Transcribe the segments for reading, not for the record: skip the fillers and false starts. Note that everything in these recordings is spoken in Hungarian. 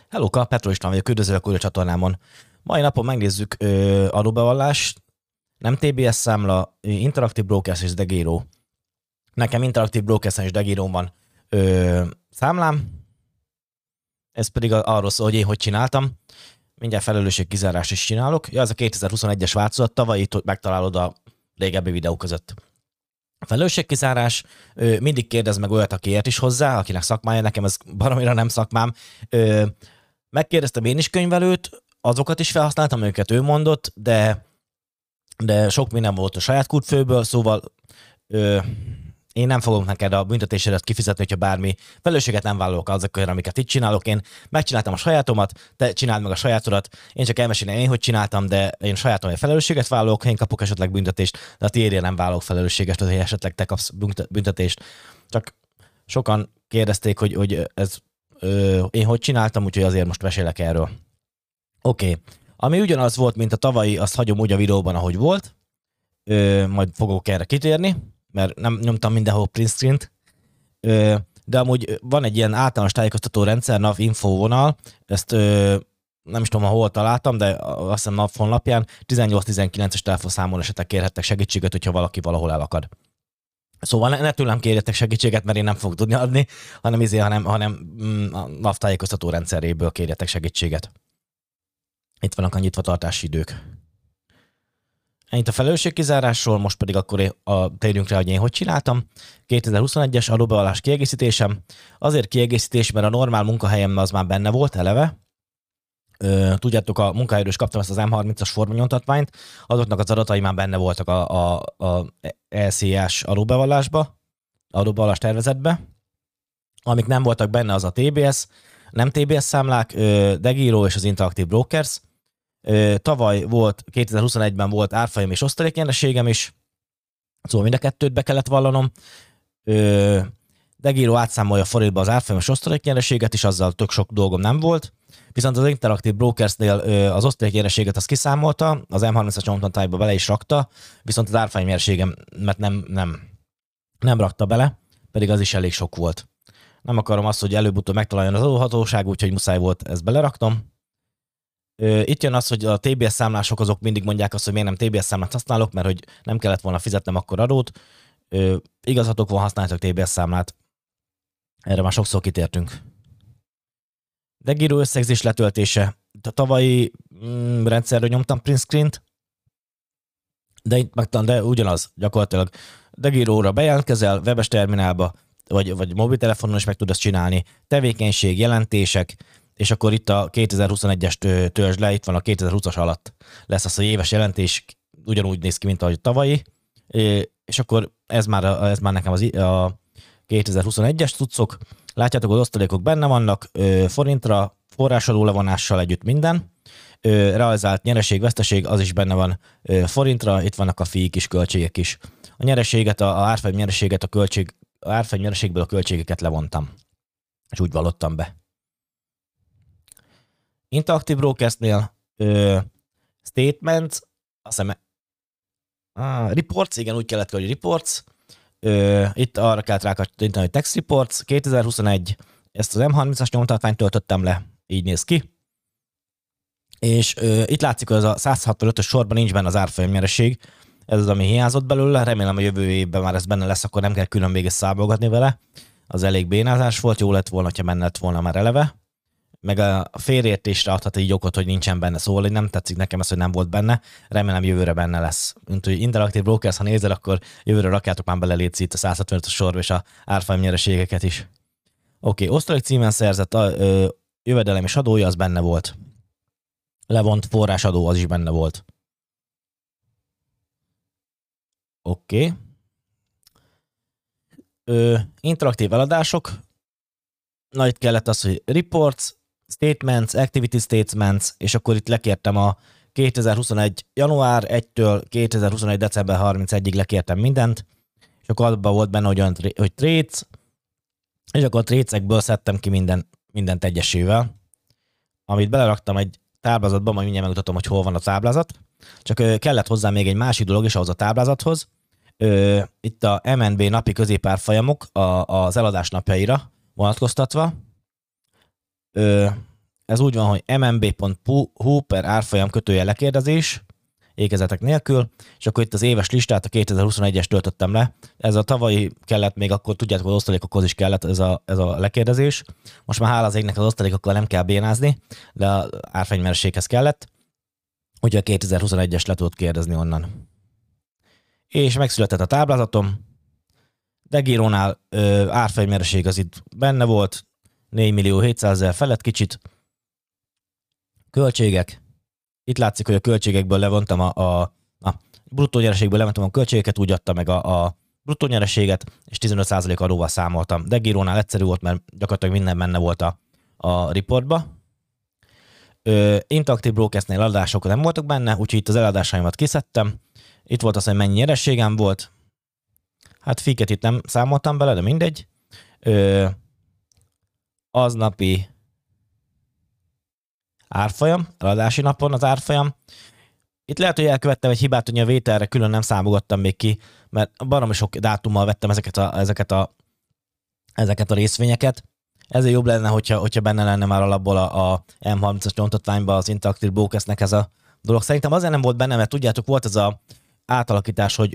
Hello, Petro István vagyok, üdvözlök újra a csatornámon. Mai napon megnézzük adóbevallás, nem TBS számla, Interactive Brokers és Degiro. Nekem Interactive Brokers és Degiro van számlám, ez pedig arról szól, hogy én hogy csináltam. Mindjárt felelősségkizárást is csinálok. Ja, ez a 2021-es változat, tavaly itt megtalálod a régebbi videó között. A felelősségkizárás, mindig kérdez meg olyat, aki ért is hozzá, akinek szakmája, nekem ez baromira nem szakmám. Megkérdeztem én is könyvelőt, azokat is felhasználtam, őket ő mondott, de sok minden volt a saját kútfőből, szóval én nem fogom neked a büntetésedet kifizetni, hogyha bármi felelősséget nem vállalok azokért, amiket itt csinálok. Én megcsináltam a sajátomat, te csináld meg a sajátodat, én csak elmesélem én, hogy csináltam, de én sajátom, hogy felelősséget vállalok, én kapok esetleg büntetést, de a tiédért nem vállalok felelősséget, hogy esetleg te kapsz büntetést. Csak sokan kérdezték, hogy ez én hogy csináltam, úgyhogy azért most mesélek erről. Oké. Ami ugyanaz volt, mint a tavalyi, azt hagyom úgy a videóban, ahogy volt. Majd fogok erre kitérni, mert nem nyomtam mindenhol print screen-t. De amúgy van egy ilyen általános tájékoztató rendszer, NAV info vonal, ezt nem is tudom, hol találtam, de azt hiszem NAV honlapján 18-19-es telefonszámon esetleg kérhettek segítséget, hogyha valaki valahol elakad. Szóval ne tőlem kérjetek segítséget, mert én nem fogok tudni adni, hanem a NAV tájékoztató rendszeréből kérjetek segítséget. Itt vannak a nyitvatartási idők. Ennyit a felelősségkizárásról, most pedig akkor térjünk rá, hogy én hogy csináltam. 2021-es adóbevallás kiegészítésem. Azért kiegészítés, mert a normál munkahelyem az már benne volt eleve. Tudjátok, a munkahelyről is kaptam ezt az M30-as formanyomtatványt, azoknak az adatai már benne voltak a LCS adóbevallás tervezetbe. Amik nem voltak benne, az a TBS, nem TBS számlák, Degiro és az Interactive Brokers. Tavaly volt, 2021-ben volt árfolyam és osztaléknyereségem is, szóval mind a kettőt be kellett vallanom. Degiro átszámolja forintba az árfolyam és osztaléknyereséget is, azzal tök sok dolgom nem volt. Viszont az Interactive Brokersnél az osztaléknyereséget azt kiszámolta, az M30-as nyomtatályba bele is rakta, viszont az árfolyam nyereségemet nem rakta bele, pedig az is elég sok volt. Nem akarom azt, hogy előbb-utóbb megtaláljon az adóhatóság, úgyhogy muszáj volt, ezt beleraktom. Itt jön az, hogy a TBS számlások azok mindig mondják azt, hogy miért nem TBS számlát használok, mert hogy nem kellett volna fizetnem akkor adót. Igazatok van, használjátok TBS számlát. Erre már sokszor kitértünk. Degiro összegzés letöltése. A tavalyi rendszerről nyomtam print screen-t, de ugyanaz gyakorlatilag. Degiro-ra bejelentkezel, webes terminálba, vagy mobiltelefonon is meg tudod ezt csinálni. Tevékenység, jelentések, és akkor itt a 2021-es törzs le, itt van a 2020-as alatt lesz az, hogy éves jelentés, ugyanúgy néz ki, mint ahogy tavalyi, és akkor ez már nekem a 2021-es cuccok. Látjátok, az osztalékok benne vannak, forintra, forrásadó levonással együtt minden, realizált nyereség, veszteség, az is benne van forintra, itt vannak a fiik is, költségek is. A nyereséget, a árfolyam nyereséget, a árfolyam nyereségből a költségeket levontam, és úgy vallottam be. Interactive Brokersnél statements, azt hiszem, reports, igen, úgy kellett, hogy reports. Itt arra kellett rákattintani, hogy text reports, 2021, ezt az M30-as nyomtatványt töltöttem le, így néz ki. És itt látszik, hogy az a 165-ös sorban nincs benne az árfolyam nyereség, ez az, ami hiányzott belőle, remélem a jövő évben már ez benne lesz, akkor nem kell külön még ezt számolgatni vele. Az elég bénázás volt, jó lett volna, ha benne lett volna már eleve. Meg a félreértésre adhat egy okot, hogy nincsen benne, szóval hogy nem tetszik nekem ez, hogy nem volt benne, remélem jövőre benne lesz. Mint hogy Interactive Brokers, ha nézel, akkor jövőre rakjátok már bele létsz itt a 165-ös sorba és a árfolyam nyereségeket is. Oké, osztalék címen szerzett jövedelem és adója, az benne volt. Levont forrásadó, az is benne volt. Oké. Interaktív eladások. Na, itt kellett az, hogy reports, statements, activity statements, és akkor itt lekértem a 2021. január 1-től 2021. december 31-ig lekértem mindent, és akkor abban volt benne, hogy trades, és akkor a tradesekből szedtem ki mindent egyesével, amit beleraktam egy táblázatba, majd mindjárt megmutatom, hogy hol van a táblázat. Csak kellett hozzá még egy másik dolog is ahhoz a táblázathoz. Itt a MNB napi középárfolyamok az eladás napjaira vonatkoztatva. ez úgy van, hogy mmb.hu per árfolyam kötője lekérdezés, ékezetek nélkül, és akkor itt az éves listát, a 2021-es töltöttem le. Ez a tavalyi kellett, még akkor tudjátok, az osztalékokhoz is kellett ez a lekérdezés. Most már hála az égnek az osztalékokkal nem kell bénázni, de az árfolyamnyereséghez kellett, úgyhogy a 2021-es le tudott kérdezni onnan. És megszületett a táblázatom. DEGIRO-nál árfolyamnyereség az itt benne volt, 4.700.000 felett kicsit. Költségek. Itt látszik, hogy a költségekből levontam a bruttó nyereségből levontam a költségeket, úgy adta meg a bruttó nyereséget, és 15% adóval számoltam. DEGIRO-nál egyszerű volt, mert gyakorlatilag minden benne volt a reportba. Interactive Brokersnél eladások nem voltak benne, úgyhogy itt az eladásaimat kiszedtem. Itt volt az, hogy mennyi nyereségem volt. Hát fiket itt nem számoltam bele, de mindegy. Aznapi árfolyam, eladási napon az árfolyam. Itt lehet, hogy elkövettem egy hibát, hogy a vételre külön nem számogattam még ki, mert baromi sok dátummal vettem ezeket a részvényeket. Ezért jobb lenne, hogyha benne lenne már alapból a M30-as nyomtatványban az Interactive Brokersnek ez a dolog. Szerintem azért nem volt benne, mert tudjátok, volt ez az átalakítás, hogy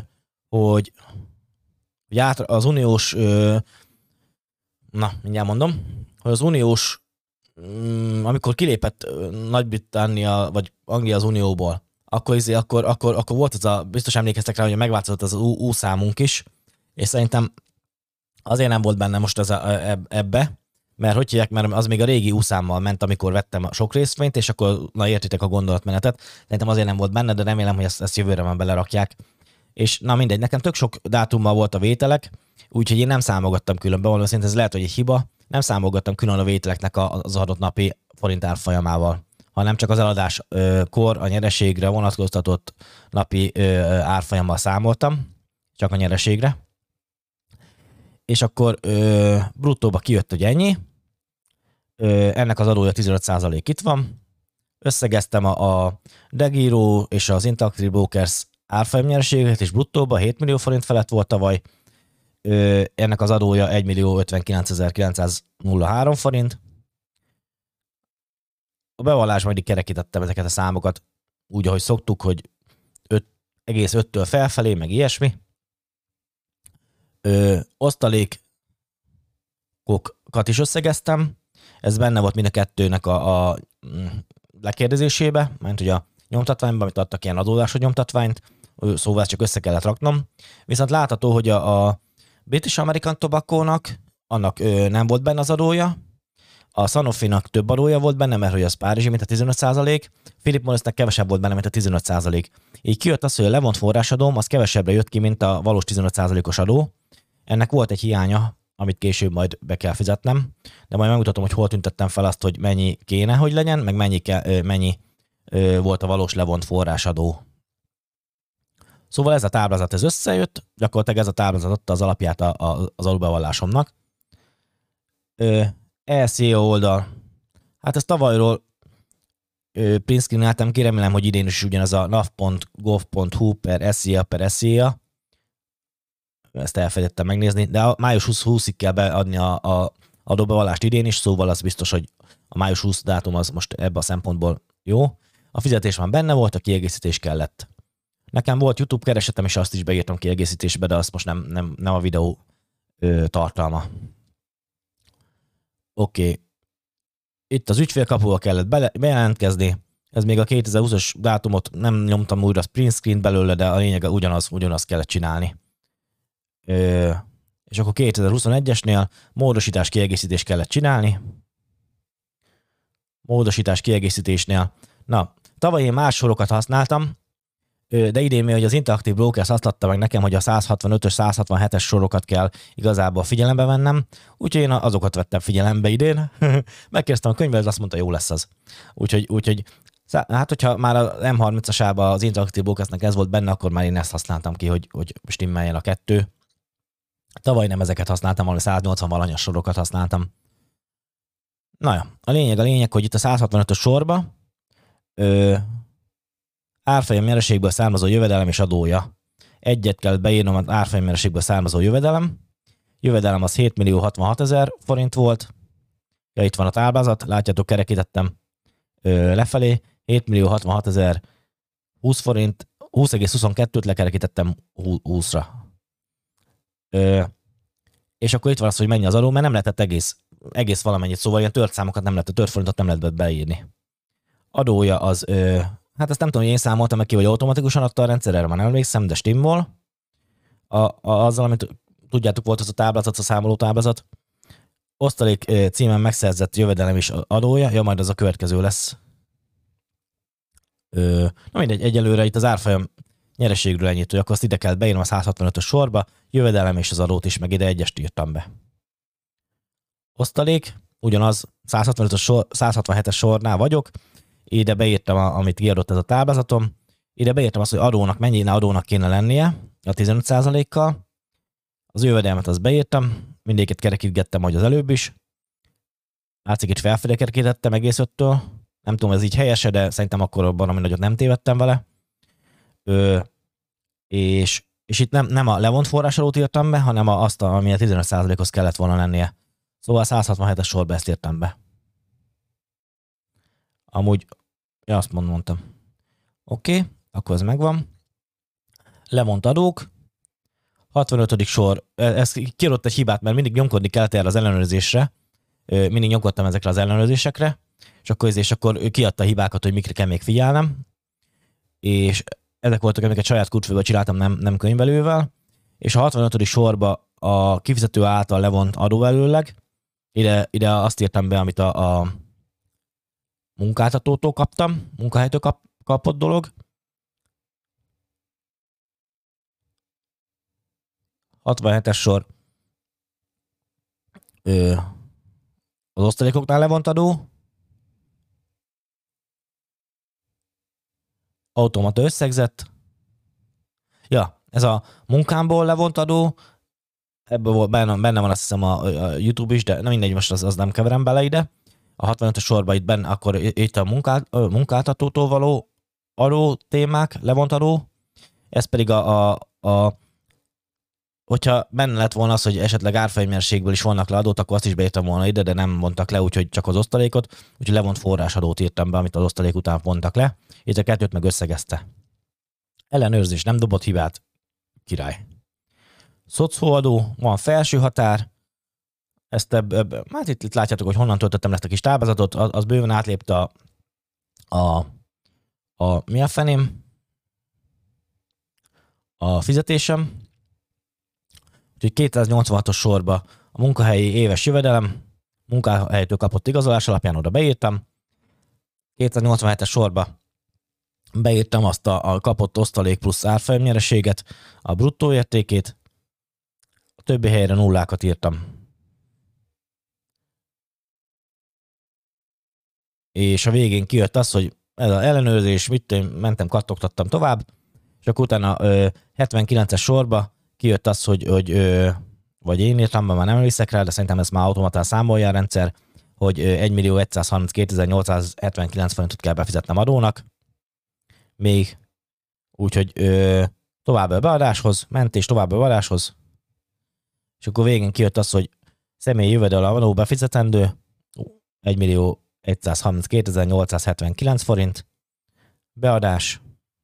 az uniós, mindjárt mondom, hogy az uniós, amikor kilépett Nagy-Britannia vagy Anglia az unióból, akkor volt ez biztos emlékeztek rá, hogy megváltozott az U számunk is, és szerintem azért nem volt benne most ebbe, mert hogy hívják, mert az még a régi U számmal ment, amikor vettem a sok részvényt, és akkor értitek a gondolatmenetet. Szerintem azért nem volt benne, de remélem, hogy ezt jövőre már belerakják. És mindegy, nekem tök sok dátummal volt a vételek, úgyhogy én nem számogattam külön, bevallom szintén ez lehet, hogy egy hiba, nem számogattam külön a vételeknek az adott napi forint árfolyamával, hanem csak az eladáskor a nyereségre vonatkoztatott napi árfolyammal számoltam, csak a nyereségre. És akkor bruttóba kijött, hogy ennyi. Ennek az adója 15% itt van. Összegeztem a DEGIRO és az Interactive Brokers árfolyamnyereséget, és bruttóba 7 millió forint felett volt tavaly. Ennek az adója 1.059.903 forint. A bevallásban így kerekítettem ezeket a számokat úgy, ahogy szoktuk, hogy 5,5-től felfelé, meg ilyesmi. Osztalékokat is összegeztem. Ez benne volt mind a kettőnek a lekérdezésébe, mert hogy a nyomtatványban, amit adtak ilyen adódású nyomtatványt, szóval ezt csak össze kellett raknom. Viszont látható, hogy a British American Tobacco-nak annak nem volt benne az adója, a Sanofi-nak több adója volt benne, mert hogy az párizsi, mint a 15%, Philip Morrisnek kevesebb volt benne, mint a 15%. Így kijött az, hogy a levont forrásadóm az kevesebbre jött ki, mint a valós 15%-os adó. Ennek volt egy hiánya, amit később majd be kell fizetnem, de majd megmutatom, hogy hol tüntettem fel azt, hogy mennyi kéne, hogy legyen, meg mennyi volt a valós levont forrásadó. Szóval ez a táblázat ez összejött, gyakorlatilag ez a táblázat adta az alapját az alulbevallásomnak. ESEO oldal. Hát ezt tavalyról print screeneltem ki, remélem, hogy idén is ugyanaz a nav.gov.hu per SEA. Ezt elfelejtettem megnézni, de a május 20-ig kell beadni a adóbevallást idén is, szóval az biztos, hogy a május 20 dátum az most ebben a szempontból jó. A fizetés már benne volt, a kiegészítés kellett. Nekem volt YouTube keresetem, és azt is beírtam kiegészítésbe, de azt most nem a videó tartalma. Oké. Itt az ügyfélkapuval kellett bejelentkezni. Ez még a 2020-as dátumot nem nyomtam újra print screen belőle, de a lényeg ugyanaz kellett csinálni. És akkor 2021-esnél módosítás kiegészítés kellett csinálni. Módosítás kiegészítésnél. Tavaly én más sorokat használtam, de idén még, hogy az Interactive Brokers azt adta meg nekem, hogy a 165-ös, 167-es sorokat kell igazából figyelembe vennem, úgyhogy én azokat vettem figyelembe idén. Megkérdeztem a könyvet, azt mondta, jó lesz az. Úgyhogy hát, hogyha már a M30-asában az Interactive Brokersnek ez volt benne, akkor már én ezt használtam ki, hogy stimmeljen a kettő. Tavaly nem ezeket használtam, valami 180 valanyas sorokat használtam. A lényeg, hogy itt a 165-ös sorba árfolyam nyereségből származó jövedelem és adója. Egyet kell beírnom az árfolyam nyereségből származó jövedelem. Jövedelem az 7.066.000 forint volt. Ja, itt van a táblázat, látjátok, kerekítettem lefelé, 7.066.000 20 forint, 20,22-t lekerekítettem 20-ra. És akkor itt van az, hogy mennyi az adó, mert nem lehetett egész valamennyit, szóval ilyen tört számokat nem lehetett, tört forintot nem lehetett beírni. Adója az, hát ezt nem tudom, hogy én számoltam meg ki, vagy automatikusan adta a rendszer, erre már nem emlékszem, de stimmol. Azzal, amit tudjátok, volt az a táblázat, a számoló táblázat. Osztalék címen megszerzett jövedelem is adója, ja, majd az a következő lesz. Na mindegy, egyelőre itt az árfolyam nyereségről ennyit, hogy akkor azt ide kell beírnom a 165-ös sorba, jövedelem és az adót is, meg ide egyest írtam be. Osztalék, ugyanaz 167-es sornál vagyok, ide beírtam, amit kiadott ez a táblázatom, ide beírtam azt, hogy mennyi adónak kéne lennie, a 15%-kal, az jövedelmet azt beírtam, mindéket kerekítgettem, ahogy az előbb is. Látszik, itt felfelé kerekítettem egész 5-től. Nem tudom, ez így helyese, de szerintem akkor abban, ami nagyot nem tévedtem vele. És itt nem a levont forrásadót írtam be, hanem azt, ami a 15%-hoz kellett volna lennie. Szóval 167-es sorba ezt írtam be. Amúgy, ja, azt mondtam. Oké, akkor ez megvan. Levont adók. 65. sor, ez kiadott egy hibát, mert mindig nyomkodni kellett erre az ellenőrzésre, mindig nyomkodtam ezekre az ellenőrzésekre, és akkor kiadta a hibákat, hogy mikre kell még figyelnem, és ezek voltak, amiket saját kurtfőből csináltam, nem könyvelővel, és a 65. sorba a kifizető által levont adóelőleg, ide azt írtam be, amit a munkáltatótól kaptam, munkahelytől kapott dolog, 67-es sor az osztalékoknál levont adó, automata összegzett, ja, ez a munkámból levont adó, ebből benne van azt hiszem a YouTube is, de nem mindegy, most az nem keverem bele ide. A 65-es sorban itt a munkáltatótól való adó témák, levont adó, ez pedig hogyha benne lett volna az, hogy esetleg árfolyamnyereségből is vannak le adót, akkor azt is beírtam volna ide, de nem mondtak le, úgyhogy csak az osztalékot, úgyhogy levont forrásadót írtam be, amit az osztalék után mondtak le, itt a kettőt meg összegezte. Ellenőrzés, nem dobott hibát, király. Szocóadó, van felső határ, ezt hát itt látjátok, hogy honnan töltöttem ezt a kis táblázatot, az bőven átlépte mi a feném? A fizetésem. Úgyhogy 286-os sorba a munkahelyi éves jövedelem, munkahelytől kapott igazolás alapján oda beírtam. 287-es sorba beírtam azt a kapott osztalék plusz árfolyamnyereséget, a bruttó értékét, a többi helyre nullákat írtam. És a végén kijött az, hogy ez az ellenőrzés, mentem, kattogtattam tovább, és akkor utána 79-es sorba kijött az, vagy én írtam be, már nem emlékszek rá, de szerintem ezt már automatán számolja a rendszer, hogy 1.132.879 forintot kell befizetnem adónak. Még úgyhogy tovább a beadáshoz, mentés tovább a beadáshoz, és akkor végén kijött az, hogy személyi jövedelem adó befizetendő 1.132.879 forint, beadás,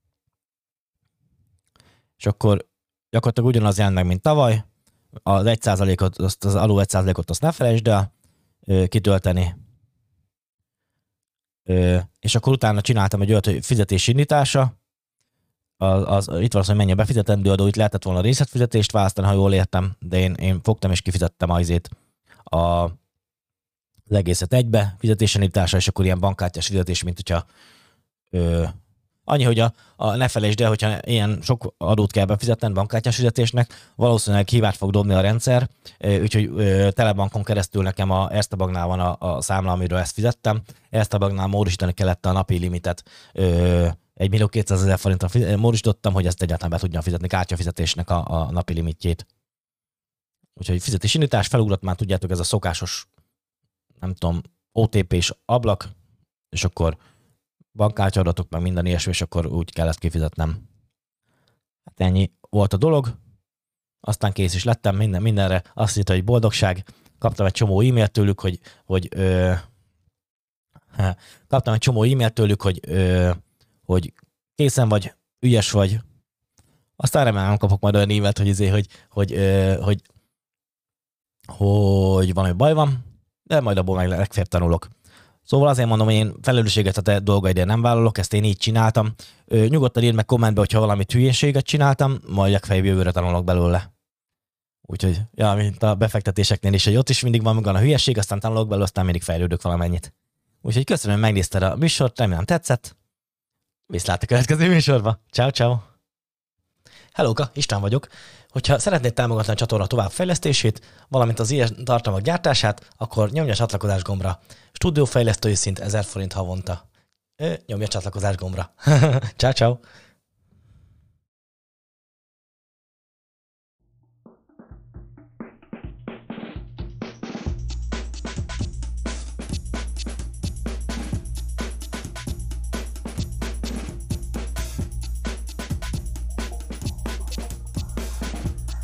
és akkor gyakorlatilag ugyanaz jelent meg, mint tavaly. Az 1%-ot, az alul 1%-ot azt ne felejtsd el kitölteni. És akkor utána csináltam egy olyat, hogy fizetési indítása. Itt van az, hogy mennyi a befizetendő adó, itt lehetett volna részletfizetést választani, ha jól értem, de én fogtam és kifizettem az egészet egybe, fizetési indítása, és akkor ilyen bankkártyás fizetés, mint hogyha annyi, hogy ne felejtsd el, hogyha ilyen sok adót kell befizetned bankkártyás fizetésnek, valószínűleg hibát fog dobni a rendszer, úgyhogy Telebankon keresztül nekem a Erste Banknál van a számla, amiről ezt fizettem. Erste Banknál módosítani kellett a napi limitet, 1.200.000 forintra módosítottam, hogy ezt egyáltalán be tudjam fizetni kártyafizetésnek a napi limitjét. Úgyhogy fizetési indítás felugrott, már tudjátok, ez a szokásos, nem tudom, OTP-s ablak, és akkor bankkártyaadatok, meg minden ilyesmi, és akkor úgy kell ezt kifizetnem. Hát ennyi volt a dolog. Aztán kész is lettem mindenre. Azt írta, hogy boldogság. kaptam egy csomó e-mailt tőlük, hogy készen vagy, ügyes vagy. Aztán remélem kapok majd olyan e-mailt, hogy valami baj van, de majd abból meg legfeljebb tanulok. Szóval azért mondom, hogy én felelősséget a te dolgaidért nem vállalok, ezt én így csináltam. Nyugodtan írd meg kommentbe, hogyha valami hülyeséget csináltam, majd legfeljebb jövőre tanulok belőle. Úgyhogy, ja, mint a befektetéseknél is, hogy ott is mindig van a hülyeség, aztán tanulok belőle, aztán mindig fejlődök valamennyit. Úgyhogy köszönöm, hogy megnézted a műsort, remélem tetszett. Viszlát a következő műsorba. Ciao, ciao. Hellóka, István vagyok. Hogyha szeretnéd támogatni a csatorna továbbfejlesztését, valamint az ilyen tartalmak gyártását, akkor nyomj a csatlakozás gombra. Stúdiófejlesztői szint 1000 forint havonta. Nyomj a csatlakozás gombra. Ciao, ciao.